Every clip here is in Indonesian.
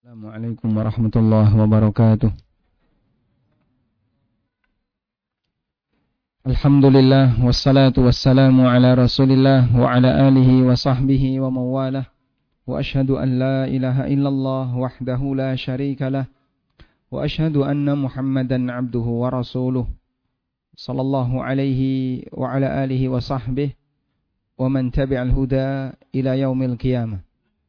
Assalamualaikum warahmatullahi wabarakatuh. Alhamdulillah wassalatu wassalamu ala Rasulillah wa ala alihi wa sahbihi wa mawalah. Wa ashhadu an la ilaha illallah wahdahu la syarika lah. Wa ashhadu anna Muhammadan abduhu wa rasuluh. Sallallahu alaihi wa ala alihi wa sahbihi wa man tabi'al huda ila yaumil qiyamah.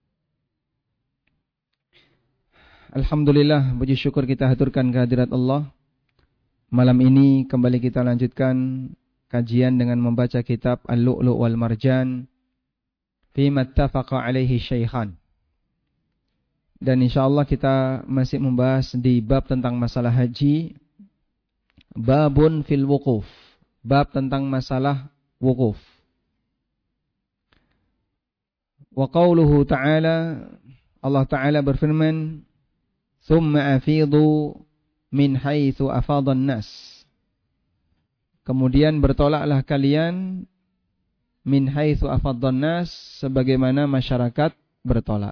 Alhamdulillah, puji syukur kita haturkan kehadirat Allah. Malam ini kembali kita lanjutkan kajian dengan membaca kitab Al-Lu'lu' wal Marjan fima ittafaqa alaihi syaikhan. Dan insyaallah kita masih membahas di bab tentang masalah haji, babun fil wuquf, bab tentang masalah wukuf. Wa qauluhu ta'ala, Allah Ta'ala berfirman, Thumma afidu min haitsu afadhan nas. Kemudian bertolaklah kalian min haitsu afadhan nas, sebagaimana masyarakat bertolak.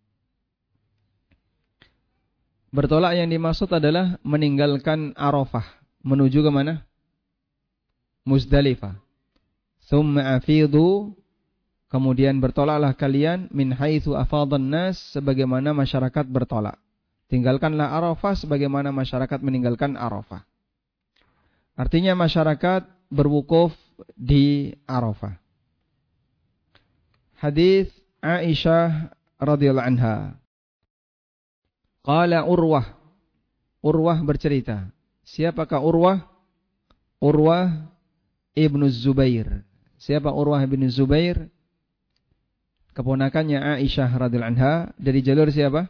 Bertolak yang dimaksud adalah meninggalkan Arafah menuju ke mana? Muzdalifah. Thumma afidu, kemudian bertolaklah kalian min haitsu afadhan nas, sebagaimana masyarakat bertolak. Tinggalkanlah Arafah sebagaimana masyarakat meninggalkan Arafah. Artinya masyarakat berwukuf di Arafah. Hadis Aisyah radhiyallahu anha. Qala Urwah. Urwah bercerita. Siapakah Urwah? Urwah ibnu Zubair. Siapa Urwah ibnu Zubair? Keponakannya Aisyah radhiyallahu anha. Dari jalur siapa?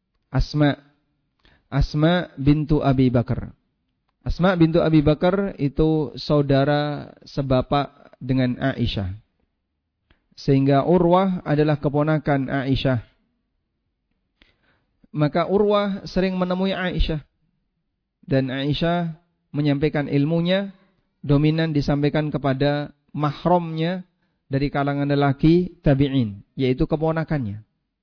Asma bintu Abi Bakar. Asma bintu Abi Bakar itu saudara sebapak dengan Aisyah. Sehingga Urwah adalah keponakan Aisyah. Maka Urwah sering menemui Aisyah. Dan Aisyah menyampaikan ilmunya, dominan disampaikan kepada mahramnya dari kalangan lelaki tabi'in, yaitu keponakannya.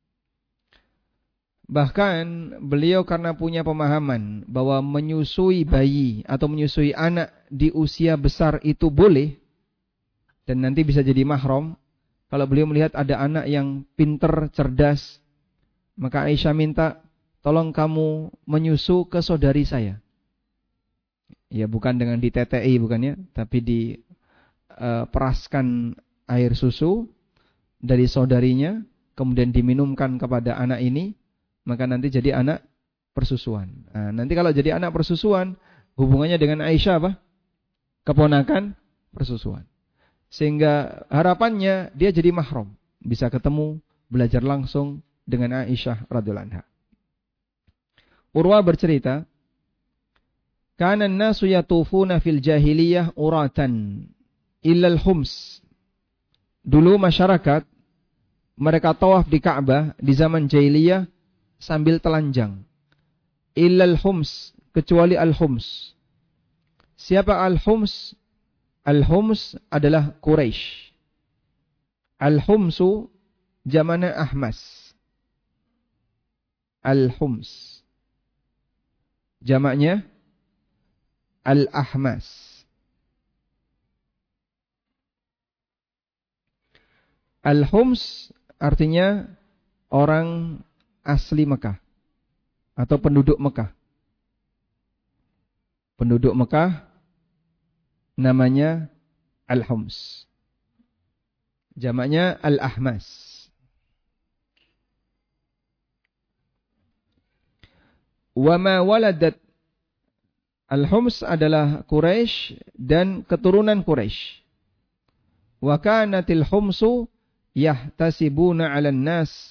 Bahkan beliau karena punya pemahaman bahwa menyusui bayi atau menyusui anak di usia besar itu boleh dan nanti bisa jadi mahram. Kalau beliau melihat ada anak yang pinter, cerdas, maka Aisyah minta, tolong kamu menyusu ke saudari saya. Ya, bukan dengan ditetei bukannya, tapi diperaskan air susu dari saudarinya, kemudian diminumkan kepada anak ini. Maka nanti jadi anak persusuan. Nah, nanti kalau jadi anak persusuan, hubungannya dengan Aisyah apa? Keponakan persusuan. Sehingga harapannya dia jadi mahram, bisa ketemu, belajar langsung dengan Aisyah radhiyallahu anha. Urwa bercerita, kana an-nasu yatufuna fil jahiliyah uratan illa al-khums. Dulu masyarakat mereka tawaf di Ka'bah di zaman jahiliyah sambil telanjang. Illal hums, kecuali al-hums. Siapa al-hums? Al-hums adalah Quraisy. Al-humsu jamannya ahmas. Al-hums jamaknya al-ahmas. Al-hums artinya orang asli Mekah atau penduduk Mekah. Penduduk Mekah namanya Al-Hums. Jamaknya Al-Ahmas. Wa ma waladat, Al-Hums adalah Quraisy dan keturunan Quraisy. Wa kanatil humsu yahtasibuna 'alan nas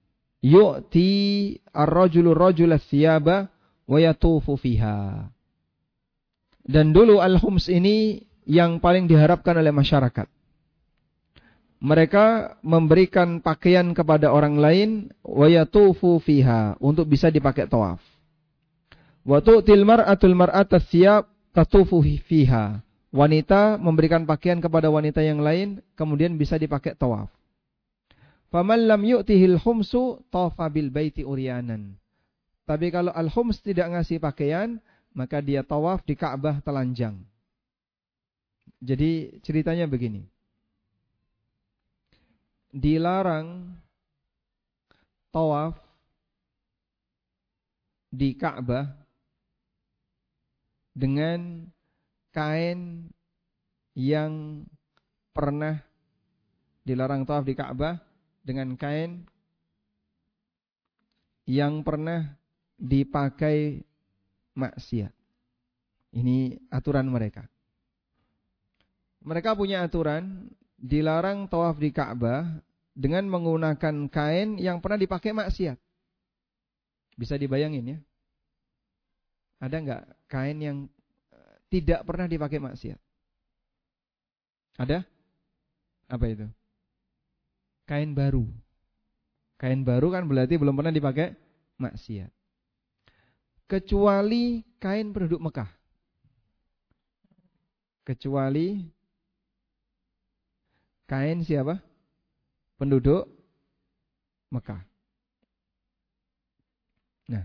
yu'ti ar-rajulu rajula thiyaba wa yatufu fiha. Dan dulu al-hums ini yang paling diharapkan oleh masyarakat. Mereka memberikan pakaian kepada orang lain wa yatufu fiha, untuk bisa dipakai tawaf. Wa tu'til mar'atul mar'ata thiyab tatufu fiha. Wanita memberikan pakaian kepada wanita yang lain, kemudian bisa dipakai tawaf. Faman lam yu'tihil humsu tafa bil baiti uryanan. Tapi kalau al-khums tidak ngasih pakaian, maka dia tawaf di Ka'bah telanjang. Jadi ceritanya begini. Dilarang tawaf di Ka'bah dengan kain yang pernah dilarang tawaf di Ka'bah dengan kain yang pernah dipakai maksiat. Ini aturan mereka. Mereka punya aturan dilarang tawaf di Ka'bah dengan menggunakan kain yang pernah dipakai maksiat. Bisa dibayangin ya? Ada enggak kain yang tidak pernah dipakai maksiat? Ada? Apa itu? Kain baru. Kain baru kan berarti belum pernah dipakai maksiat. Kecuali kain penduduk Mekah. Kecuali kain siapa? Penduduk Mekah. Nah,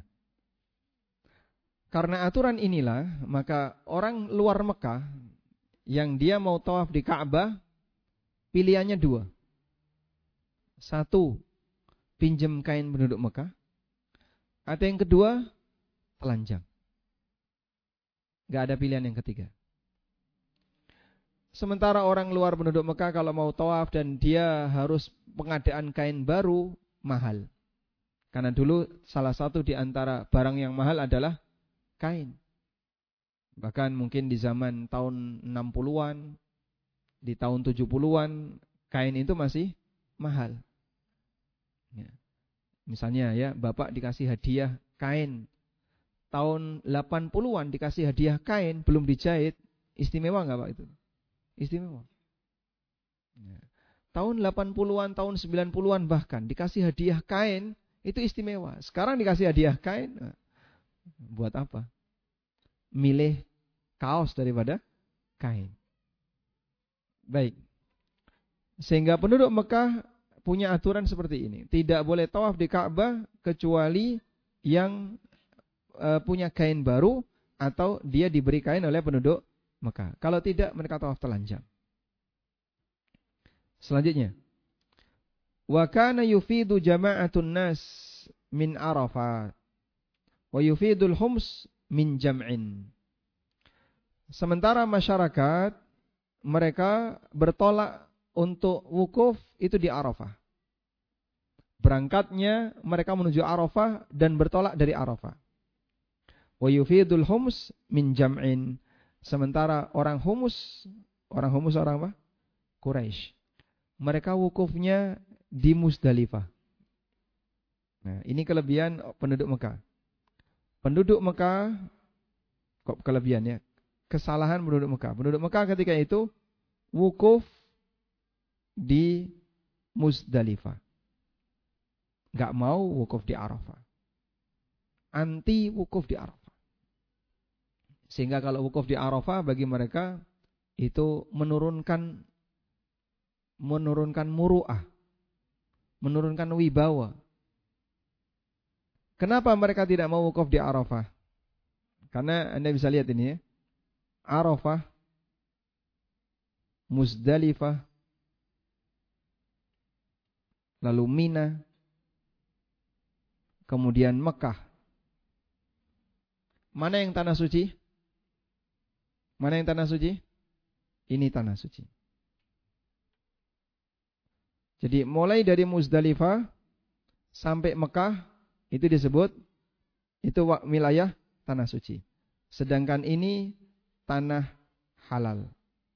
karena aturan inilah, maka orang luar Mekah yang dia mau tawaf di Ka'bah, pilihannya dua. Satu, pinjam kain penduduk Mekah. Atau yang kedua, telanjang. Gak ada pilihan yang ketiga. Sementara orang luar penduduk Mekah kalau mau tawaf dan dia harus pengadaan kain baru, mahal. Karena dulu salah satu di antara barang yang mahal adalah kain. Bahkan mungkin di zaman tahun 60-an, di tahun 70-an, kain itu masih mahal. Ya. Misalnya ya, bapak dikasih hadiah kain. Tahun 80-an dikasih hadiah kain, belum dijahit. Istimewa enggak Pak itu? Istimewa. Ya. Tahun 80-an, tahun 90-an bahkan dikasih hadiah kain, itu istimewa. Sekarang dikasih hadiah kain, buat apa? Milih kaos daripada kain. Baik. Sehingga penduduk Mekah punya aturan seperti ini. Tidak boleh tawaf di Ka'bah kecuali yang punya kain baru atau dia diberi kain oleh penduduk Mekah. Kalau tidak, mereka tawaf telanjang. Selanjutnya. Wa kana yufidu jama'atun nas min Arafat wa yufidul hums min jam'in. Sementara masyarakat mereka bertolak untuk wukuf itu di Arafah. Berangkatnya mereka menuju Arafah dan bertolak dari Arafah. Wa yufidul hums min jam'in. Sementara orang humus orang apa? Quraisy. Mereka wukufnya di Musdalifah. Nah, ini kelebihan penduduk Mekah. Penduduk Mekah, kok kelebihan ya? Kesalahan penduduk Mekah. Penduduk Mekah ketika itu wukuf di Musdalifah. Enggak mau wukuf di Arafah. Anti wukuf di Arafah. Sehingga kalau wukuf di Arafah bagi mereka itu menurunkan muru'ah, menurunkan wibawa. Kenapa mereka tidak mau wukuf di Arafah? Karena Anda bisa lihat ini ya. Arafah, Musdalifah, lalu Mina, kemudian Mekah. Mana yang tanah suci? Mana yang tanah suci? Ini tanah suci. Jadi mulai dari Musdalifah sampai Mekah itu disebut itu wilayah tanah suci. Sedangkan ini tanah halal.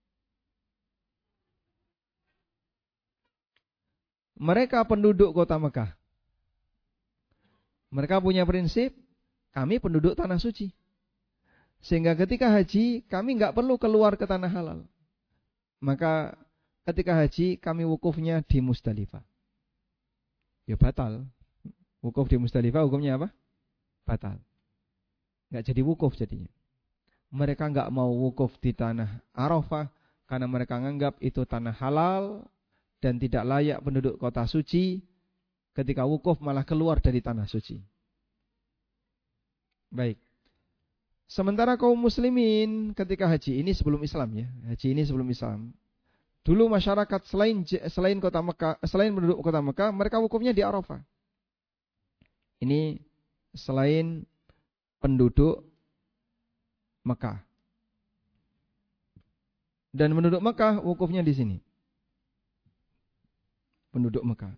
Mereka penduduk kota Mekah. Mereka punya prinsip, kami penduduk tanah suci. Sehingga ketika haji, kami enggak perlu keluar ke tanah halal. Maka ketika haji, kami wukufnya di Musdalifah. Ya batal. Wukuf di Musdalifah hukumnya apa? Batal. Enggak jadi wukuf jadinya. Mereka enggak mau wukuf di tanah Arafah karena mereka menganggap itu tanah halal dan tidak layak penduduk kota suci. Ketika wukuf malah keluar dari tanah suci. Baik. Sementara kaum muslimin ketika haji ini sebelum Islam ya. Haji ini sebelum Islam. Dulu masyarakat selain kota Mekah, selain penduduk kota Mekah, mereka wukufnya di Arafah. Ini selain penduduk Mekah. Dan penduduk Mekah wukufnya di sini. Penduduk Mekah.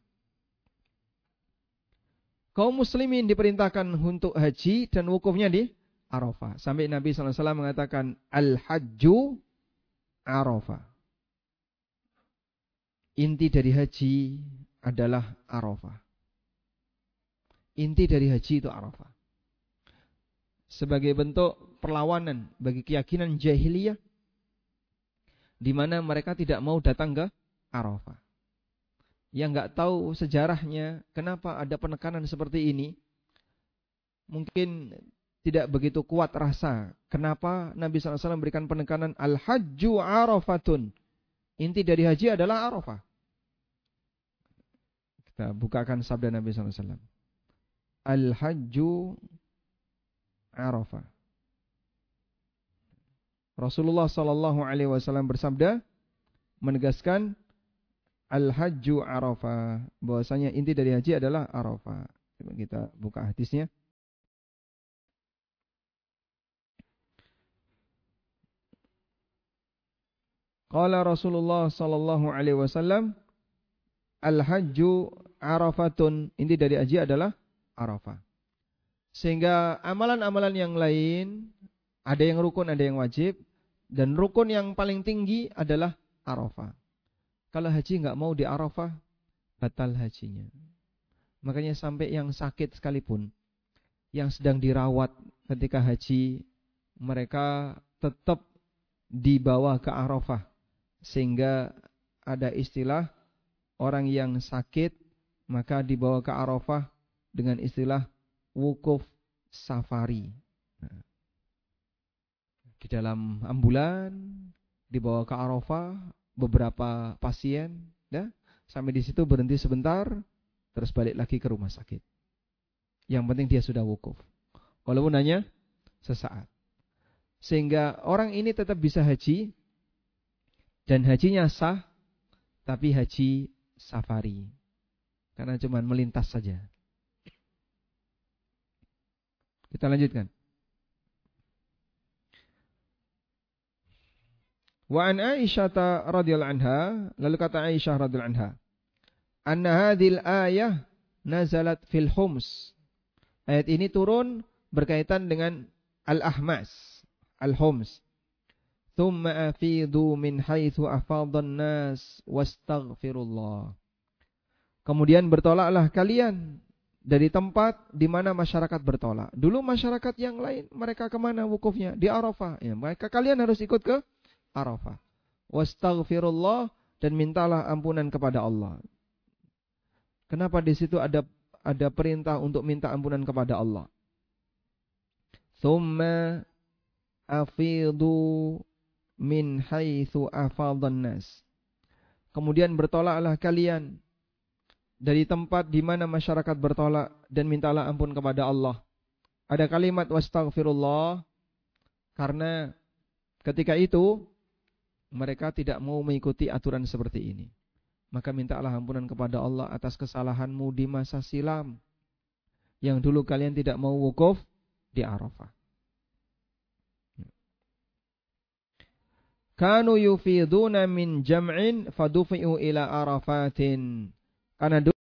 Kaum muslimin diperintahkan untuk haji dan wukufnya di Arafah. Sampai Nabi SAW mengatakan Al-Hajju Arafah. Inti dari haji adalah Arafah. Inti dari haji itu Arafah. Sebagai bentuk perlawanan bagi keyakinan jahiliyah di mana mereka tidak mau datang ke Arafah. Yang enggak tahu sejarahnya, kenapa ada penekanan seperti ini, mungkin tidak begitu kuat rasa. Kenapa Nabi SAW memberikan penekanan Al-Hajju Arafatun. Inti dari haji adalah Arafah. Kita bukakan sabda Nabi SAW. Al-Hajju Arafah. Rasulullah SAW bersabda, menegaskan Al-Hajju Arafah. Bahwasanya inti dari haji adalah Arafah. Coba kita buka hadisnya. Qala Rasulullah sallallahu alaihi wasallam, Al-Hajju Arafatun. Inti dari haji adalah Arafah. Sehingga amalan-amalan yang lain, ada yang rukun, ada yang wajib. Dan rukun yang paling tinggi adalah Arafah. Kalau haji enggak mau di Arafah, batal hajinya. Makanya sampai yang sakit sekalipun, yang sedang dirawat ketika haji, mereka tetap dibawa ke Arafah. Sehingga ada istilah orang yang sakit maka dibawa ke Arafah dengan istilah wukuf safari. Nah, di dalam ambulan dibawa ke Arafah beberapa pasien, ya, sampai di situ berhenti sebentar, terus balik lagi ke rumah sakit. Yang penting dia sudah wukuf, walaupun hanya sesaat. Sehingga orang ini tetap bisa haji. Dan hajinya sah, tapi haji safari. Karena cuma melintas saja. Kita lanjutkan. Wa an Aisyah radhiyallahu anha, lalu kata Aisyah radhiyallahu anha, anna hadhil ayah nazalat fil Homs. Ayat ini turun berkaitan dengan al-ahmas, al-Homs. Thumma afidu min haitsu afadhan nas wastaghfirullah. Kemudian bertolaklah kalian dari tempat di mana masyarakat bertolak. Dulu masyarakat yang lain mereka kemana wukufnya? Di Arafah. Ya, maka kalian harus ikut ke Arafah. Wastaghfirullah, dan mintalah ampunan kepada Allah. Kenapa di situ ada perintah untuk minta ampunan kepada Allah? Thumma afidu min haitsu afadhan nas. Kemudian bertolaklah kalian dari tempat di mana masyarakat bertolak dan mintalah ampun kepada Allah. Ada kalimat wastaghfirullah karena ketika itu mereka tidak mau mengikuti aturan seperti ini. Maka mintalah ampunan kepada Allah atas kesalahanmu di masa silam yang dulu kalian tidak mau wukuf di Arafah. Kanu yufiduna min jam'in fadufi'u ila Arafatin. Karena dulu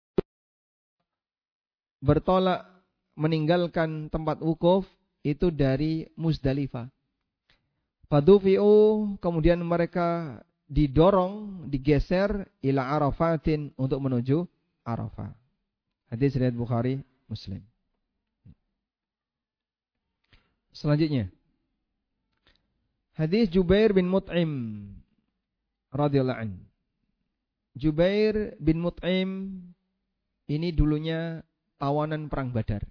bertolak meninggalkan tempat wukuf itu dari Muzdalifah. Fadufi'u, kemudian mereka didorong, digeser ila Arafatin untuk menuju Arafah. Hadis riwayat Bukhari, Muslim. Selanjutnya, hadis Jubair bin Mut'im radhiyallahu anhu. Jubair bin Mut'im ini dulunya tawanan perang Badar.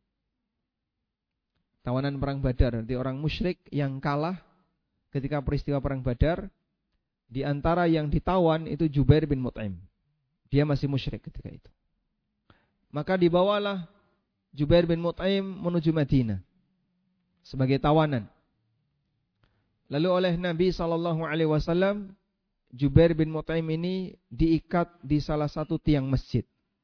Tawanan perang Badar, arti orang musyrik yang kalah ketika peristiwa perang Badar. Di antara yang ditawan itu Jubair bin Mut'im. Dia masih musyrik ketika itu. Maka dibawalah Jubair bin Mut'im menuju Madinah. sebagai tawanan. Lalu oleh Nabi SAW, Jubair bin Mut'im ini diikat di salah satu tiang masjid.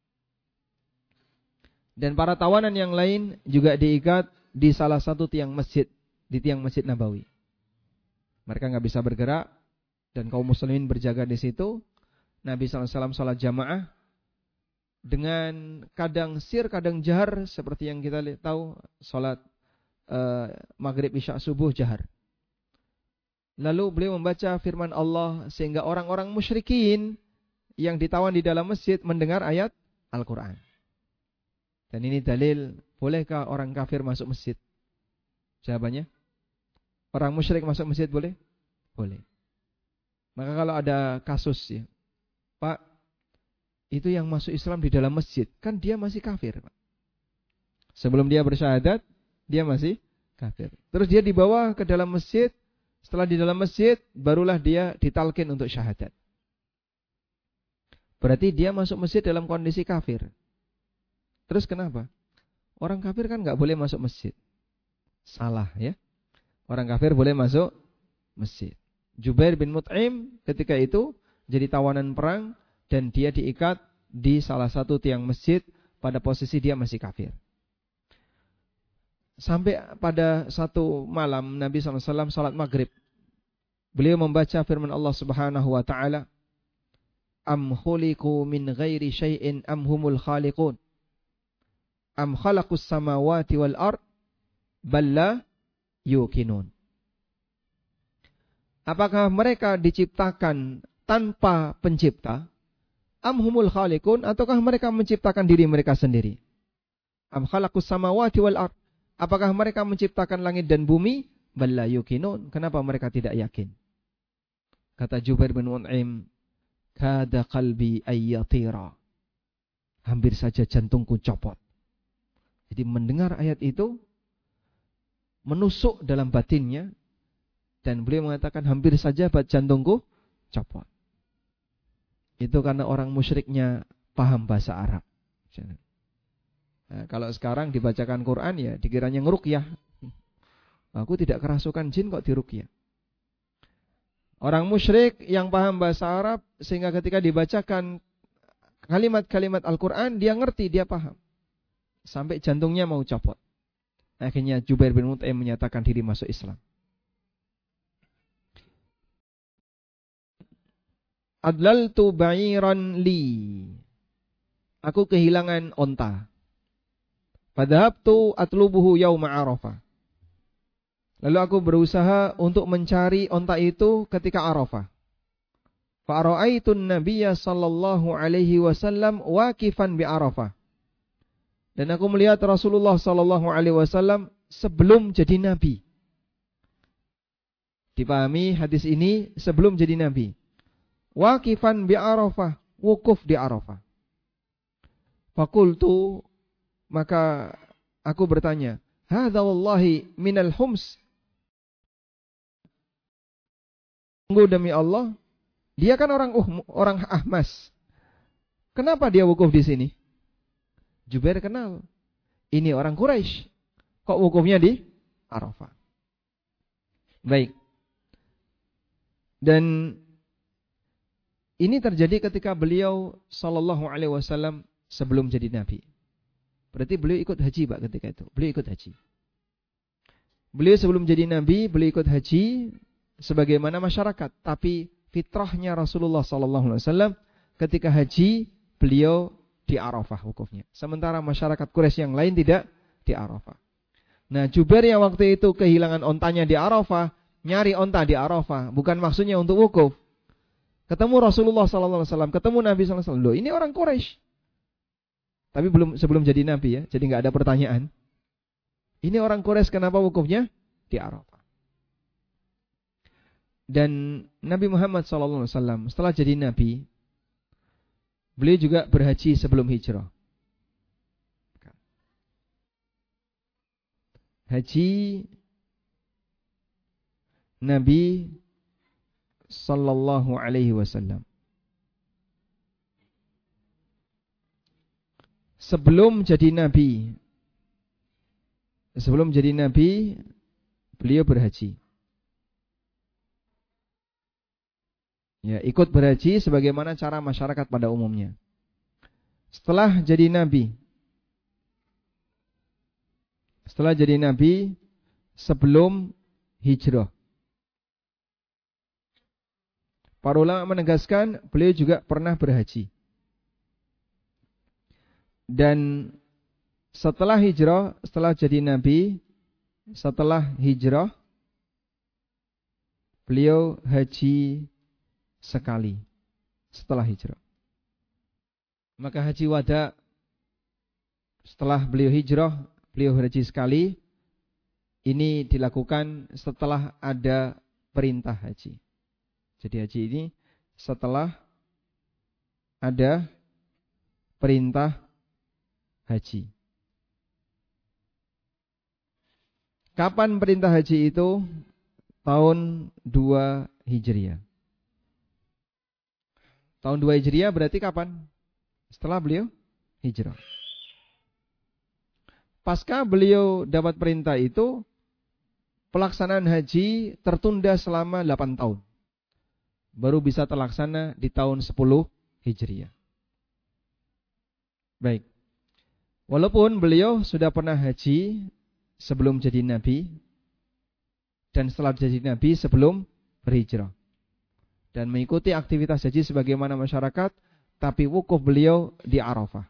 Dan para tawanan yang lain juga diikat di salah satu tiang masjid, di tiang Masjid Nabawi. Mereka nggak bisa bergerak dan kaum muslimin berjaga di situ. Nabi SAW salat jamaah dengan kadang sir, kadang jahar, seperti yang kita tahu salat maghrib, isya, subuh jahar. Lalu beliau membaca firman Allah sehingga orang-orang musyrikin yang ditawan di dalam masjid mendengar ayat Al-Quran. Dan ini dalil, bolehkah orang kafir masuk masjid? Jawabannya, orang musyrik masuk masjid boleh? Boleh. Maka kalau ada kasus ya, Pak, itu yang masuk Islam di dalam masjid, kan dia masih kafir, Pak. Sebelum dia bersyahadat, dia masih kafir. Terus dia dibawa ke dalam masjid. Setelah di dalam masjid, barulah dia ditalkin untuk syahadat. Berarti dia masuk masjid dalam kondisi kafir. Terus kenapa? Orang kafir kan nggak boleh masuk masjid. Salah ya. Orang kafir boleh masuk masjid. Jubair bin Mut'im ketika itu jadi tawanan perang dan dia diikat di salah satu tiang masjid pada posisi dia masih kafir. Sampai pada satu malam Nabi SAW salat maghrib. Beliau membaca firman Allah Subhanahu wa ta'ala, Am khuliqu min ghairi syai'in am humul khaliqun. Am khalaqus samawati wal ard balla yuqinun. Apakah mereka diciptakan tanpa pencipta? Am humul khaliqun, ataukah mereka menciptakan diri mereka sendiri? Am khalaqus samawati wal ard. Apakah mereka menciptakan langit dan bumi? Balla yuqinun. Kenapa mereka tidak yakin? Kata Jubair bin Mut'im, kada qalbi ayyatira. Hampir saja jantungku copot. Jadi mendengar ayat itu menusuk dalam batinnya dan beliau mengatakan hampir saja jantungku copot. Itu karena orang musyriknya paham bahasa Arab. Nah, kalau sekarang dibacakan Quran ya dikiranya ngeruqyah. Aku tidak kerasukan jin kok diruqyah. Orang musyrik yang paham bahasa Arab sehingga ketika dibacakan kalimat-kalimat Al-Quran dia ngerti, dia paham. Sampai jantungnya mau copot. Akhirnya Jubair bin Mut'im menyatakan diri masuk Islam. Adlaltu ba'iran li. Aku kehilangan onta. Fadhabtu atlubuhu yauma Arafah. Lalu aku berusaha untuk mencari onta itu ketika Arafah. Fa'ra'aitun nabiyya sallallahu alaihi wasallam waqifan bi Arafah. Dan aku melihat Rasulullah sallallahu alaihi wasallam sebelum jadi nabi. Dipahami hadis ini sebelum jadi nabi. Waqifan bi Arafah, wukuf di Arafah. Faqultu, maka aku bertanya, hadza wallahi minal hums. Sungguh demi Allah, dia kan orang Ahmas. Kenapa dia wukuf di sini? Jubair kenal. Ini orang Quraisy. Kok wukufnya di Arafah? Baik. Dan ini terjadi ketika beliau sallallahu alaihi wasallam sebelum jadi nabi. Berarti beliau ikut haji Pak ketika itu. Beliau ikut haji. Beliau sebelum jadi nabi, beliau ikut haji sebagaimana masyarakat. Tapi fitrahnya Rasulullah SAW ketika haji, beliau di Arafah wukufnya. Sementara masyarakat Quraisy yang lain tidak di Arafah. Nah, Jubair yang waktu itu kehilangan ontanya di Arafah, nyari onta di Arafah. Bukan maksudnya untuk wukuf. Ketemu Rasulullah SAW, ketemu Nabi SAW. Loh, ini orang Quraisy. Tapi sebelum jadi nabi ya, jadi nggak ada pertanyaan. Ini orang Quraisy kenapa wukufnya di Arafah? Dan Nabi Muhammad SAW setelah jadi nabi, beliau juga berhaji sebelum hijrah. Haji Nabi sallallahu alaihi wasallam. Sebelum jadi nabi, beliau berhaji. Ya, ikut berhaji sebagaimana cara masyarakat pada umumnya. Setelah jadi nabi, sebelum hijrah, para ulama menegaskan beliau juga pernah berhaji. Dan setelah hijrah, setelah jadi nabi, setelah hijrah, beliau haji sekali setelah hijrah. Maka haji wada, setelah beliau hijrah, beliau haji sekali. Ini dilakukan setelah ada perintah haji. Jadi haji ini setelah ada perintah haji. Kapan perintah haji itu? Tahun 2 Hijriah. Tahun 2 Hijriah berarti kapan? Setelah beliau hijrah. Pasca beliau dapat perintah itu, pelaksanaan haji tertunda selama 8 tahun. Baru bisa terlaksana di tahun 10 Hijriah. Baik. Walaupun beliau sudah pernah haji sebelum jadi nabi, dan setelah jadi nabi sebelum berhijrah, dan mengikuti aktivitas haji sebagaimana masyarakat, tapi wukuf beliau di Arafah.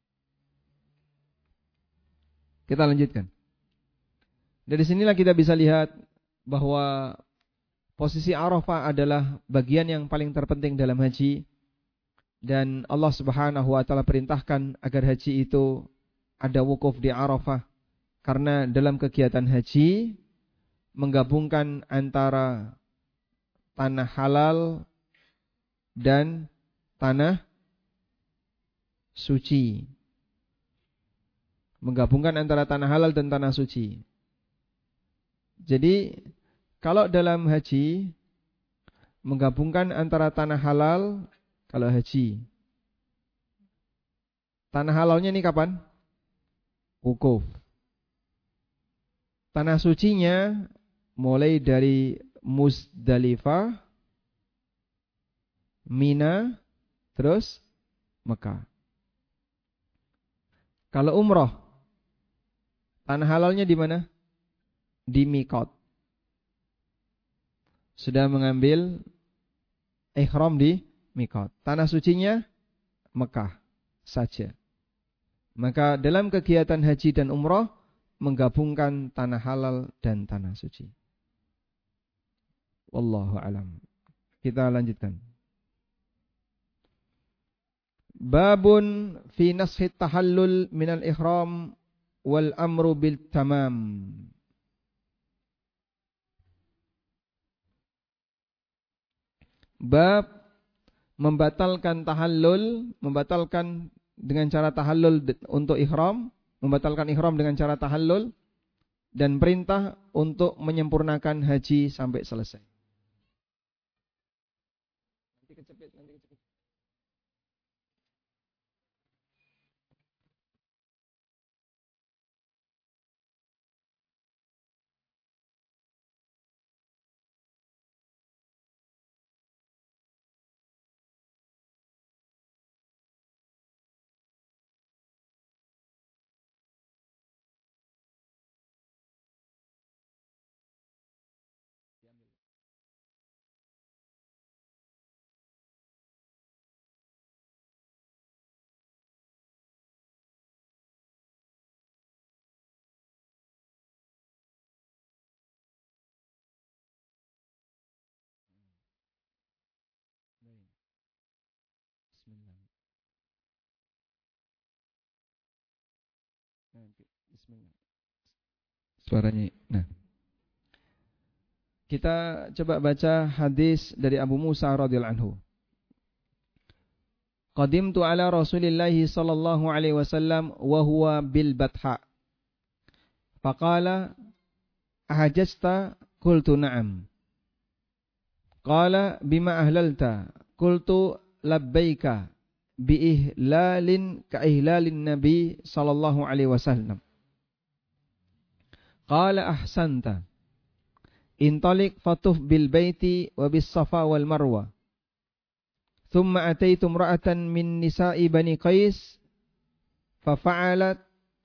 Kita lanjutkan. Dari sinilah kita bisa lihat bahwa posisi Arafah adalah bagian yang paling terpenting dalam haji, dan Allah Subhanahu wa taala perintahkan agar haji itu ada wukuf di Arafah, karena dalam kegiatan haji menggabungkan antara tanah halal dan tanah suci. Menggabungkan antara tanah halal dan tanah suci. Jadi kalau dalam haji menggabungkan antara tanah halal, kalau haji tanah halalnya ini kapan? Wukuf. Tanah sucinya mulai dari Muzdalifah, Mina, terus Mekah. Kalau umrah, tanah halalnya di mana? Di Miqat. Sudah mengambil ihram di Miqat. Tanah sucinya Mekah saja. Maka dalam kegiatan haji dan umrah menggabungkan tanah halal dan tanah suci. Wallahu alam. Kita lanjutkan. Babun fi nashit tahallul minal ihram wal amru bil tamam. Bab membatalkan tahallul, membatalkan dengan cara tahallul untuk ihram, membatalkan ihram dengan cara tahallul, dan perintah untuk menyempurnakan haji sampai selesai. Nanti kecepit. Bismillah. Suaranya. Nah, kita coba baca hadis dari Abu Musa radhiyallahu anhu. Qadimtu ala Rasulillah sallallahu alaihi wasallam wa huwa bil Batha. Faqala ahajjta? Qultu na'am. Qala bima ahlalta? Qultu labbaika bi ihlalin ka ihlalin Nabi sallallahu alaihi wasallam. Qala ahsanta. intalik fatuf bil baiti wa bis safa wal marwa. Thumma ataitu imra'atan min nisa'i bani Qais fafa'alat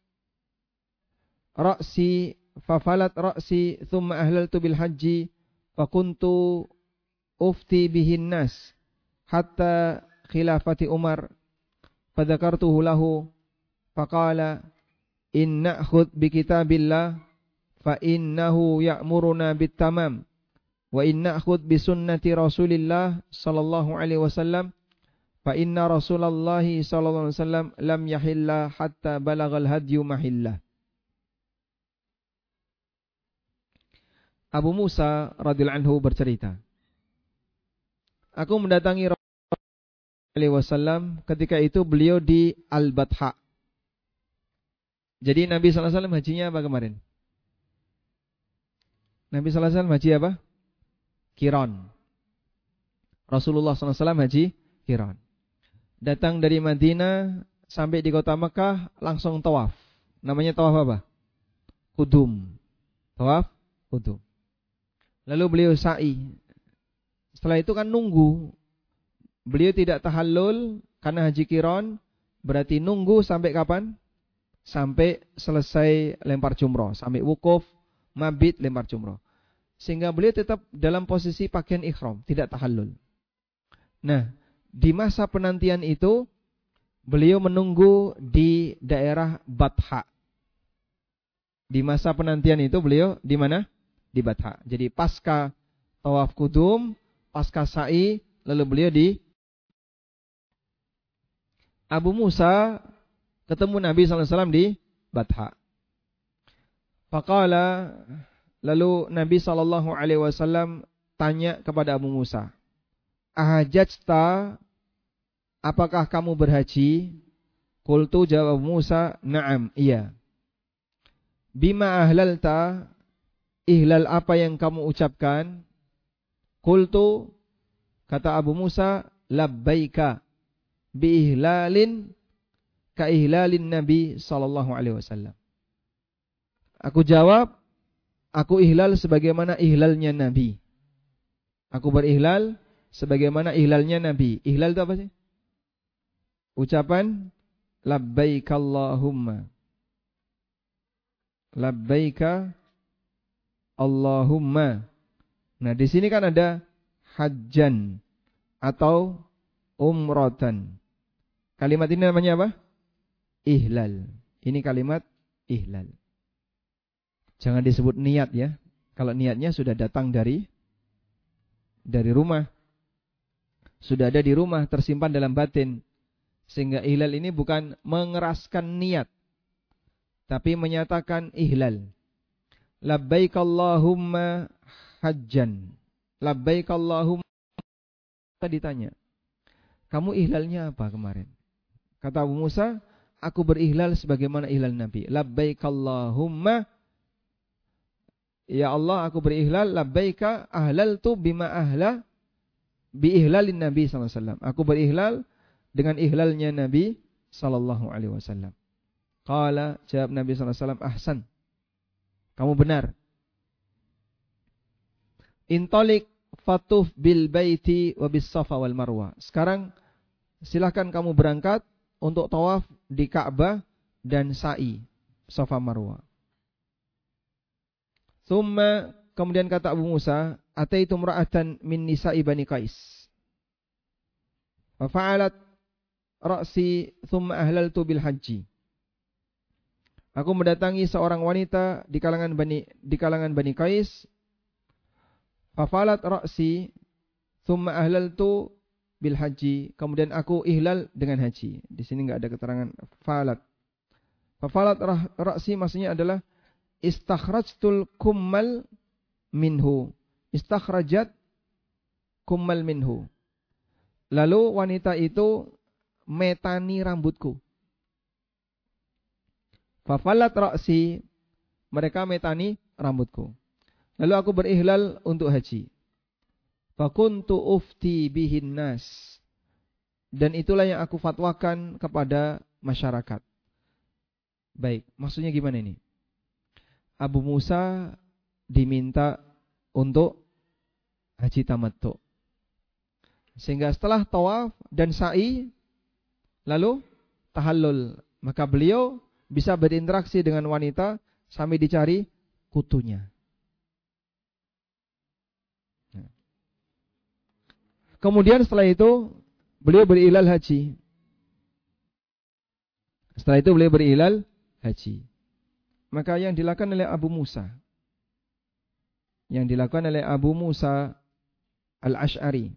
ra'si thumma ahlaltu bil haji fakuntu ufti bihin nas hatta khilafati Umar fadzakartuhu lahu faqala in na'khudh bi kitabillah fa innahu ya'muruna bit tamam wa in na'khudh bi sunnati Rasulillah sallallahu alaihi wasallam fa inna Rasulullah sallallahu alaihi wasallam lam yahilla hatta balagal hadyu mahillah. Abu Musa radhiyallahu anhu bercerita, aku mendatangi Rasulullah sallallahu alaihi wasallam ketika itu beliau di Al-Batha. Jadi Nabi sallallahu alaihi wasallam hajinya apa kemarin? Nabi sallallahu alaihi wasallam haji apa? Qiran. Rasulullah sallallahu alaihi wasallam haji qiran. Datang dari Madinah sampai di kota Mekah langsung tawaf. Namanya tawaf apa? Qudum. Tawaf qudum. Lalu beliau sa'i. Setelah itu kan nunggu. Beliau tidak tahallul karena haji qiran, berarti nunggu sampai kapan? Sampai selesai lempar jumroh, sampai wukuf, mabit, lempar jumroh. Sehingga beliau tetap dalam posisi pakaian ihram, tidak tahallul. Nah, di masa penantian itu beliau menunggu di daerah Batha. Di masa penantian itu beliau di mana? Di Batha. Jadi pasca tawaf qudum, pasca sa'i, lalu beliau di Abu Musa ketemu Nabi sallallahu alaihi wasallam di Batha. Faqala, lalu Nabi sallallahu alaihi wasallam tanya kepada Abu Musa, "Ahajjta, apakah kamu berhaji?" Qultu, jawab Abu Musa, "Na'am, iya." "Bima ahlalta, ihlal apa yang kamu ucapkan?" Qultu, kata Abu Musa, "Labbaika bi ihlalin ka ihlalin Nabi sallallahu alaihi wasallam." Aku jawab, aku ihlal sebagaimana ihlalnya Nabi. Aku berihlal sebagaimana ihlalnya Nabi. Ihlal itu apa sih? Ucapan labbaika Allahumma. Labbaika Allahumma. Nah, di sini kan ada hajjan atau umratan. Kalimat ini namanya apa? Ihlal. Ini kalimat ihlal. Jangan disebut niat ya. Kalau niatnya sudah datang dari rumah. Sudah ada di rumah, tersimpan dalam batin. Sehingga ihlal ini bukan mengeraskan niat, tapi menyatakan ihlal. Labbaik Allahumma hajjan. Labbaik Allahumma. Kita ditanya, kamu ihlalnya apa kemarin? Kata Abu Musa, aku berihlal sebagaimana ihlal Nabi. Labbaik Allahumma, ya Allah, aku berihlal. Labbaika ahlaltu bima ahla bi ihlalin Nabi sallallahu alaihi wasallam. Aku berihlal dengan ihlalnya Nabi sallallahu alaihi wasallam. Qala, jawab Nabi sallallahu alaihi wasallam, ahsan. Kamu benar. Intalik fatuf bil baiti wa bis safa wal marwa. Sekarang silakan kamu berangkat untuk tawaf di Ka'bah dan sa'i Safa Marwa. Thumma, kemudian kata Abu Musa, ataitu imra'atan min nisa'i bani Qais. Fa fa'alat ra'si thumma ahlaltu bil haji. Aku mendatangi seorang wanita di kalangan Bani Qais. Fafalat ra'si thumma ahlaltu bil haji. Kemudian aku ihlal dengan haji. Di sini enggak ada keterangan falat. Fafalat ra'si maksudnya adalah istakhrajtul kummal minhu. Istakhrajat kummal minhu. Lalu wanita itu metani rambutku. Fafalat ra'si, mereka metani rambutku. Lalu aku berihlal untuk haji. Fakuntu ufti bihin nas. Dan itulah yang aku fatwakan kepada masyarakat. Baik, maksudnya gimana ini? Abu Musa diminta untuk haji tamattu. Sehingga setelah tawaf dan sa'i lalu tahallul, maka beliau bisa berinteraksi dengan wanita sampai dicari kutunya. Kemudian setelah itu beliau berilal haji. Setelah itu beliau berilal haji. Maka yang dilakukan oleh Abu Musa, Al-Asy'ari,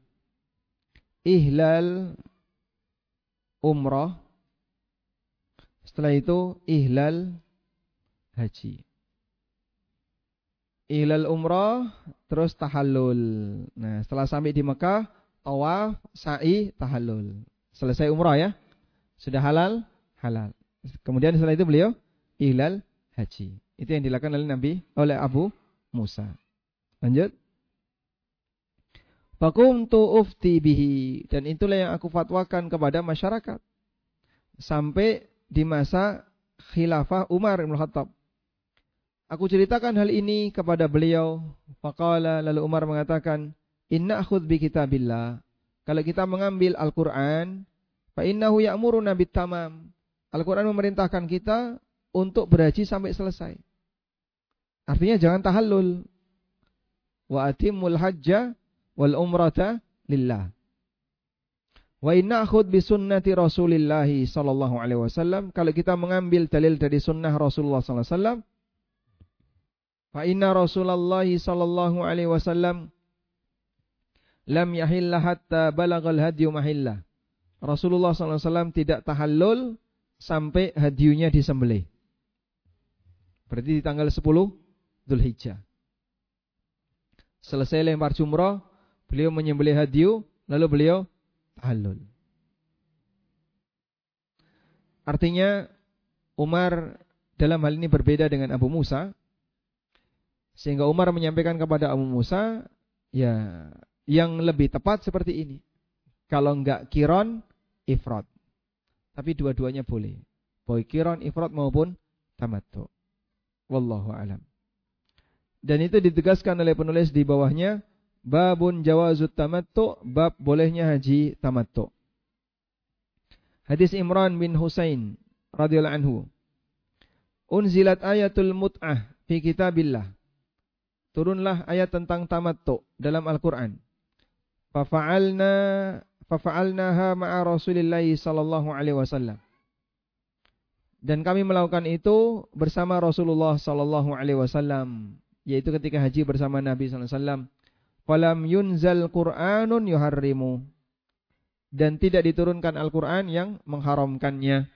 ihlal umrah, setelah itu ihlal haji. Ihlal umrah terus tahallul. Nah, setelah sampai di Mekah, tawaf, sa'i, tahallul. Selesai umrah ya. Sudah halal. Kemudian setelah itu beliau ihlal haji. Itu yang dilakukan oleh Abu Musa. Lanjut. Faqumtu ufti bihi, dan itulah yang aku fatwakan kepada masyarakat sampai di masa khilafah Umar bin Khattab. Aku ceritakan hal ini kepada beliau. Faqala, lalu Umar mengatakan, inna akhudh bi kitabillah. Kalau kita mengambil Al-Qur'an, fa innahu ya'muruna bitamam. Al-Qur'an memerintahkan kita untuk berhaji sampai selesai. Artinya jangan tahallul. Wa atimul hajja wal umrata lillah. Wa inna akhudh bi sunnati Rasulillah sallallahu alaihi wasallam. Kalau kita mengambil dalil dari sunnah Rasulullah sallallahu alaihi wasallam, fa inna Rasulullah sallallahu alaihi wasallam lam yahilla hatta balagal hadyu mahillah. Rasulullah sallallahu alaihi wasallam tidak tahallul sampai hadyunya disembelih. Berarti di tanggal 10 Dzulhijjah. Selesai lempar jumrah, beliau menyembelih hadyu, lalu beliau tahallul. Artinya Umar dalam hal ini berbeda dengan Abu Musa, sehingga Umar menyampaikan kepada Abu Musa, ya, yang lebih tepat seperti ini. Kalau enggak kiron, ifrad. Tapi dua-duanya boleh. Baik kiron, ifrad maupun tamattu. Wallahu alam. Dan itu ditegaskan oleh penulis di bawahnya, babun jawazut tamattu, bab bolehnya haji tamattu. Hadis Imran bin Husain radhiyallahu anhu. Unzilat ayatul mut'ah fi kitabillah. Turunlah ayat tentang tamattu dalam Al-Qur'an. Fafa'alnaha ma'a Rasulillah sallallahu alaihi wasallam. Dan kami melakukan itu bersama Rasulullah sallallahu alaihi wasallam, yaitu ketika haji bersama Nabi sallallahu alaihi wasallam. Falam yunzal Qur'anun yuharrimu. Dan tidak diturunkan Al-Qur'an yang mengharamkannya.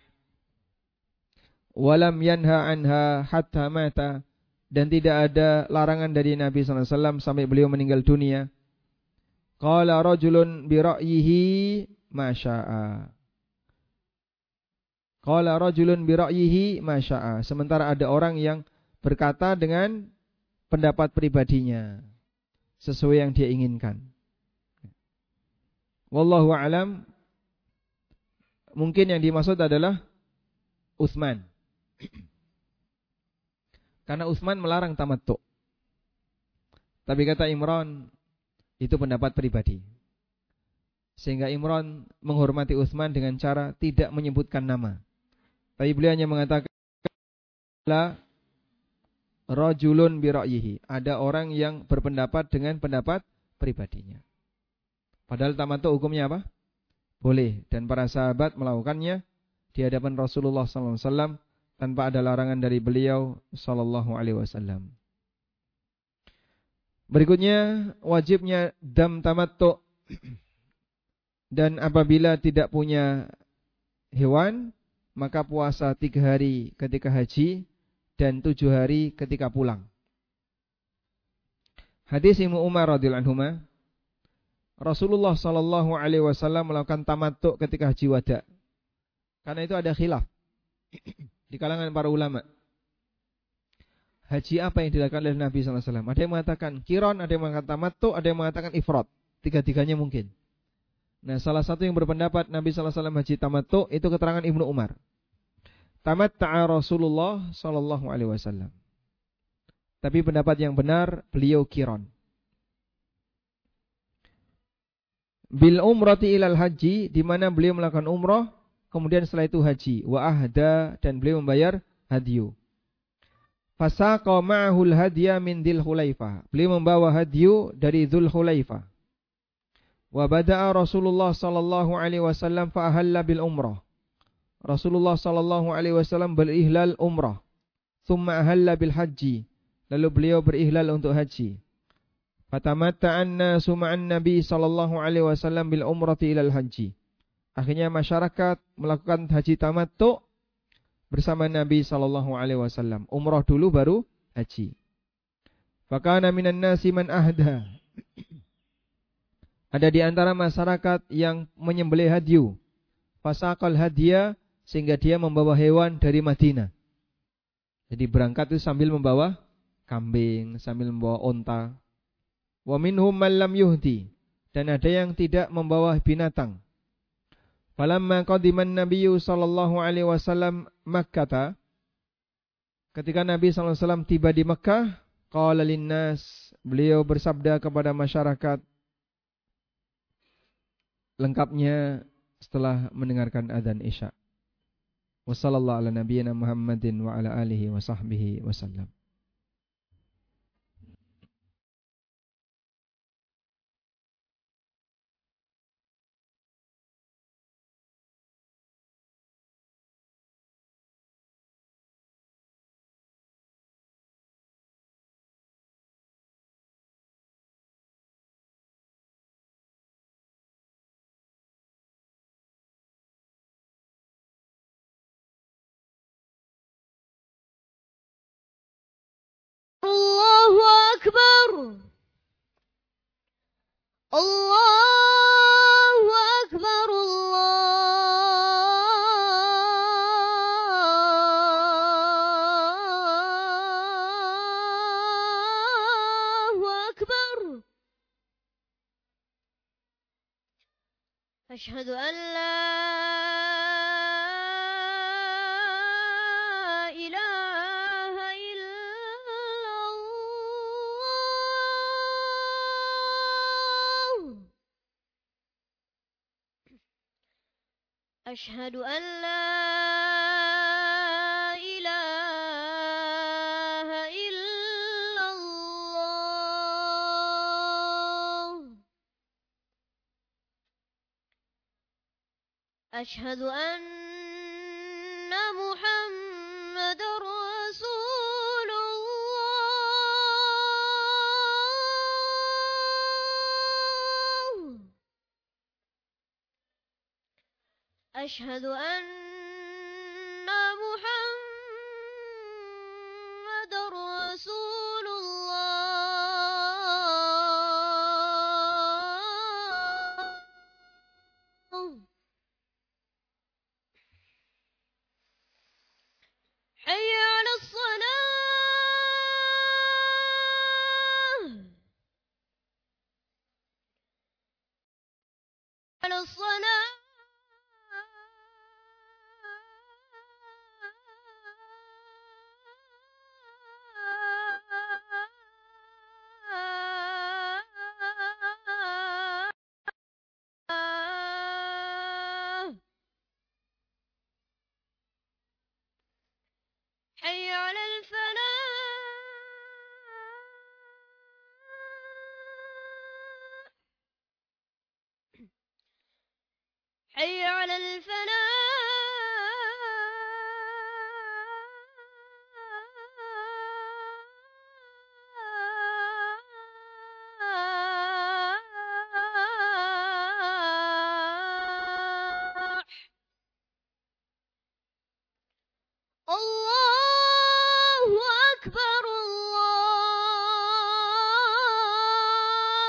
Walam yanha anha hatta mata. Dan tidak ada larangan dari Nabi sallallahu alaihi wasallam sampai beliau meninggal dunia. Qala rajulun bi ra'yihi ma syaa. Qala rajulun bi ra'yihi ma syaa. Sementara ada orang yang berkata dengan pendapat pribadinya sesuai yang dia inginkan. Wallahu a'lam. Mungkin yang dimaksud adalah Utsman. Karena Utsman melarang tamattu. Tapi kata Imran, itu pendapat pribadi. Sehingga Imran menghormati Utsman dengan cara tidak menyebutkan nama. Tapi beliau hanya mengatakan la rajulun bi ra'yihi. Ada orang yang berpendapat dengan pendapat pribadinya. Padahal tamattu hukumnya apa? Boleh, dan para sahabat melakukannya di hadapan Rasulullah sallallahu alaihi wasallam tanpa ada larangan dari beliau sallallahu alaihi wasallam. Berikutnya, wajibnya dam tamattu. Dan apabila tidak punya hewan, maka puasa 3 hari ketika haji dan 7 hari ketika pulang. Hadis Ibnu Umar radhiyallahu anhuma, Rasulullah sallallahu alaihi wasallam melakukan tamattu ketika haji wada. Karena itu ada khilaf di kalangan para ulama. Haji apa yang dilakukan oleh Nabi sallallahu alaihi wasallam? Ada yang mengatakan qiran, ada yang mengatakan tamattu, ada yang mengatakan ifrad. Tiga-tiganya mungkin. Nah, salah satu yang berpendapat Nabi sallallahu alaihi wasallam haji tamattu itu keterangan Ibnu Umar. Tamatta'a Rasulullah sallallahu alaihi wasallam. Tapi pendapat yang benar beliau qiran. bil umrati ilal haji, di mana beliau melakukan umrah, kemudian setelah itu haji, wa ahda, dan beliau membayar hadyu. Fasaqa ma'ahul hadya min Dzul Hulaifah. Beliau membawa hadyu dari Dzul Hulaifah. Wa bada'a Rasulullah sallallahu alaihi wasallam fa ahalla bil umrah. Rasulullah sallallahu alaihi wasallam berihlal umrah. Tsumma ahalla bil haji. Lalu beliau berihlal untuk haji. Fatamatta'an nasu ma'an Nabi sallallahu alaihi wasallam bil umrati ilal haji. Akhirnya masyarakat melakukan haji tamattu bersama Nabi sallallahu alaihi wasallam. Umrah dulu baru haji. Fakana minan nasi man ahda. Ada di antara masyarakat yang menyembelih hadyu. Fasaqal hadiya, sehingga dia membawa hewan dari Madinah. Jadi berangkat itu sambil membawa kambing, sambil membawa onta. Wa minhum man lam yuhdi, dan ada yang tidak membawa binatang. Falamma qadiman Nabiyyu sallallahu alaihi wasallam Makkah, ketika Nabi sallallahu alaihi wasallam tiba di Makkah, qala linnas, beliau bersabda kepada masyarakat, lengkapnya setelah mendengarkan adzan Isya. Wassallallahu ala nabiyyina Muhammadin wa ala alihi wa sahbihi wasallam. Allahu Akbar. Allahu Akbar. Allahu Akbar. Asyhadu an la أشهد أن لا إله إلا الله. أشهد أن محمد رسول الله. أشهد أن محمد رسول الله. حي على الصلاة. على الصلاة. حي على الفلاح. حي على الفلاح. الله أكبر.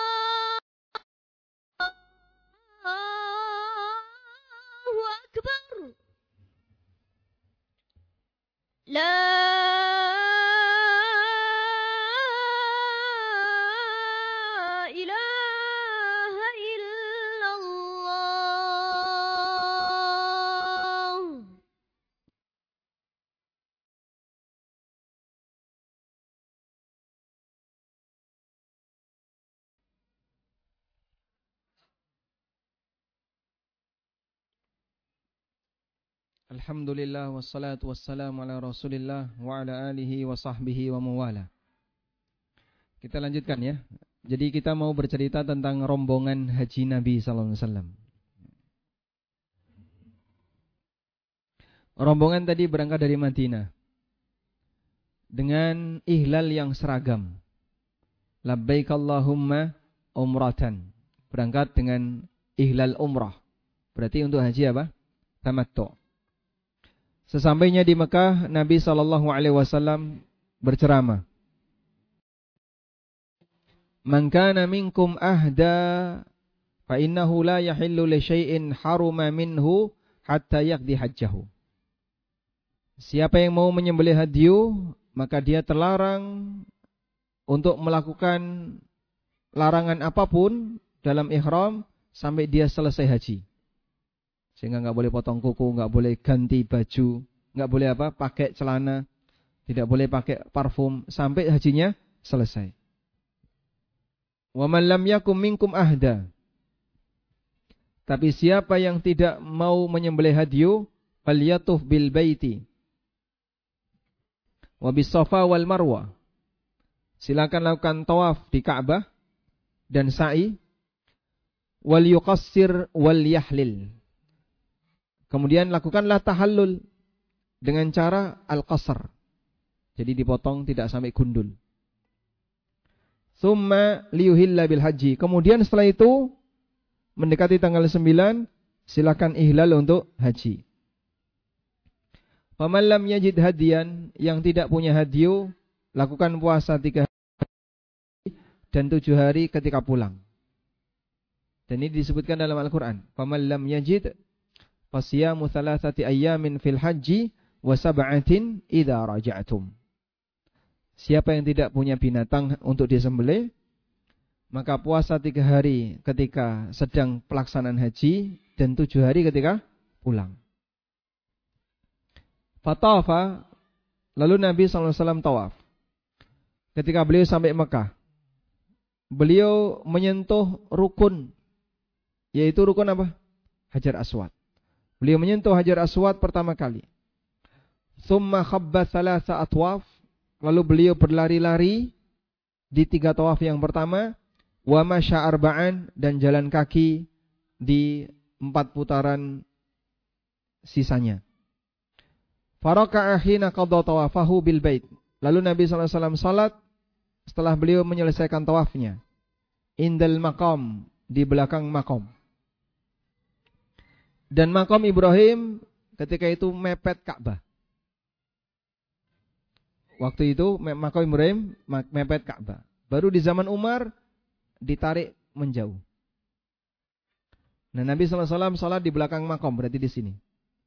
الله أكبر. Alhamdulillah wassalatu wassalamu ala Rasulillah wa ala alihi wa sahbihi wa mawala. Kita lanjutkan ya. Jadi kita mau bercerita tentang rombongan haji Nabi sallallahu alaihi wasallam. Rombongan tadi berangkat dari Madinah dengan ihlal yang seragam. Labbaik Allahumma umratan. Berangkat dengan ihlal umrah. Berarti untuk haji apa? Tamattu'. Sesampainya di Mekah, Nabi SAW berceramah. Man kana minkum ahda fa innahu la yahillu li syai'in haruma minhu hatta yaqdi hajjahu. Siapa yang mau menyembelih hadyu, maka dia terlarang untuk melakukan larangan apapun dalam ihram sampai dia selesai haji. Sehingga enggak boleh potong kuku, enggak boleh ganti baju, enggak boleh pakai celana, tidak boleh pakai parfum sampai hajinya selesai. Wa man lam yakum minkum ahda. Tapi siapa yang tidak mau menyembelih hadyu, falyatuf bil baiti wa bis Safa wal Marwah. Silakan lakukan tawaf di Ka'bah dan sa'i, wal yuqassir wal yahlil. Kemudian lakukanlah tahallul dengan cara al-qasr. Jadi dipotong tidak sampai gundul. Tsumma liyuhilla bil haji. Kemudian setelah itu mendekati tanggal 9 silakan ihlal untuk haji. Faman lam yajid hadiyan, yang tidak punya hadyu, lakukan puasa 3 hari dan 7 hari ketika pulang. Dan ini disebutkan dalam Al-Qur'an. Faman lam yajid fasiyamu thalathati ayyamin fil haji wa sab'atin idza raja'tum. Siapa yang tidak punya binatang untuk disembelih, maka puasa 3 hari ketika sedang pelaksanaan haji dan 7 hari ketika pulang. Fatafa, lalu Nabi SAW tawaf. Ketika beliau sampai Mekah, beliau menyentuh rukun, yaitu rukun apa? Hajar Aswad. Beliau menyentuh Hajar Aswad pertama kali. Tsumma khabba thalatha atwaf. Lalu beliau berlari-lari di 3 tawaf yang pertama. Wa masya arba'an, dan jalan kaki di 4 putaran sisanya. Faraka'a hina qadha tawafahu bil bait. Lalu Nabi SAW salat setelah beliau menyelesaikan tawafnya. Indal maqam, di belakang maqam. Dan makam Ibrahim ketika itu mepet Ka'bah. Waktu itu makam Ibrahim mepet Ka'bah. Baru di zaman Umar ditarik menjauh. Nah, Nabi SAW salat di belakang makam, berarti di sini.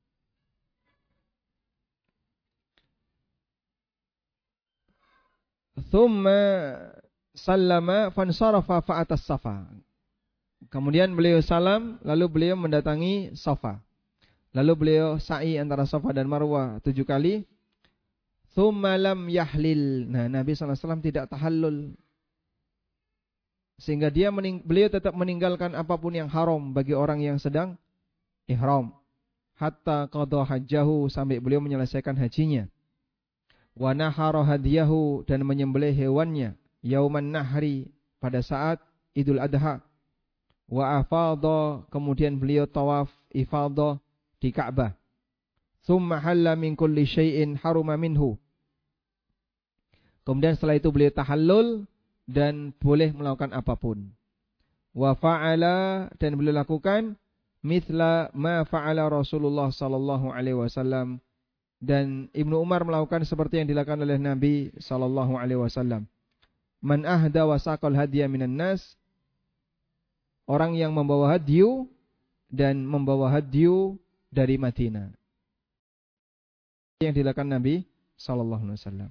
Thumma sallama fansarafa fa'atas safa. Kemudian beliau salam, lalu beliau mendatangi Safa. Lalu beliau sa'i antara Safa dan Marwah 7 kali. Tsumma lam yahlil. Nah, Nabi SAW tidak tahallul. Sehingga beliau tetap meninggalkan apapun yang haram bagi orang yang sedang ihram. Hatta qadha hajjahu, sampai beliau menyelesaikan hajinya. Wa nahara hadiyahu, dan menyembelih hewannya. Yauman nahri, pada saat Idul Adha. Wa afadha, kemudian beliau tawaf ifadha di Ka'bah. Tsumma halla min kulli syai'in haruma minhu. Kemudian setelah itu beliau tahallul dan boleh melakukan apapun. Wa fa'ala, dan beliau lakukan mithla ma fa'ala Rasulullah sallallahu alaihi wasallam, dan Ibnu Umar melakukan seperti yang dilakukan oleh Nabi sallallahu alaihi wasallam. Man ahda wa saqal hadiya minan nas, orang yang membawa hadyu dan membawa hadyu dari Madinah. Yang dilakukan Nabi sallallahu alaihi wasallam.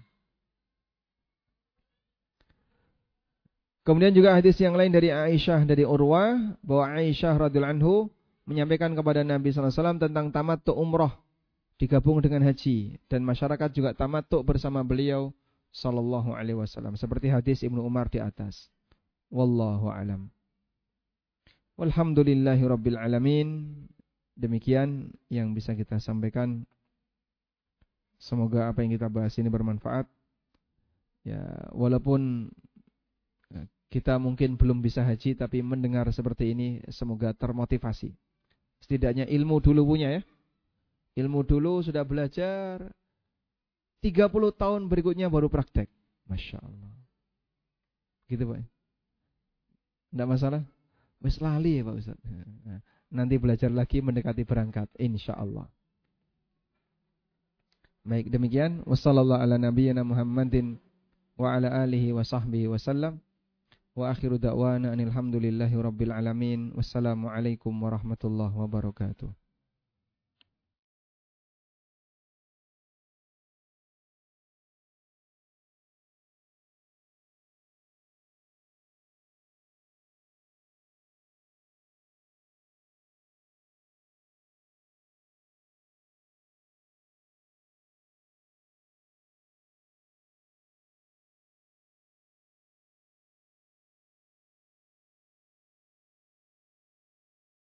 Kemudian juga hadis yang lain dari Aisyah dari Urwah, bahwa Aisyah radhiyallahu anhu menyampaikan kepada Nabi sallallahu alaihi wasallam tentang tamattu umrah digabung dengan haji, dan masyarakat juga tamattu bersama beliau sallallahu alaihi wasallam, seperti hadis Ibnu Umar di atas. Wallahu alam. Walhamdulillahi rabbil alamin. Demikian yang bisa kita sampaikan. Semoga apa yang kita bahas ini bermanfaat. Ya, walaupun kita mungkin belum bisa haji, tapi mendengar seperti ini semoga termotivasi. Setidaknya ilmu dulu punya ya. Ilmu dulu sudah belajar, 30 tahun berikutnya baru praktek. Masya Allah. Gitu Pak. Tidak masalah? Wis lali ya Pak Ustaz. Nanti belajar lagi mendekati berangkat. Insya Allah. Baik, demikian. Wassallallahu ala nabiyyina Muhammadin wa ala alihi wa sahbihi wasallam. Wa akhiru da'wana anil hamdulillahi rabbil alamin. Wassalamualaikum warahmatullahi wabarakatuh.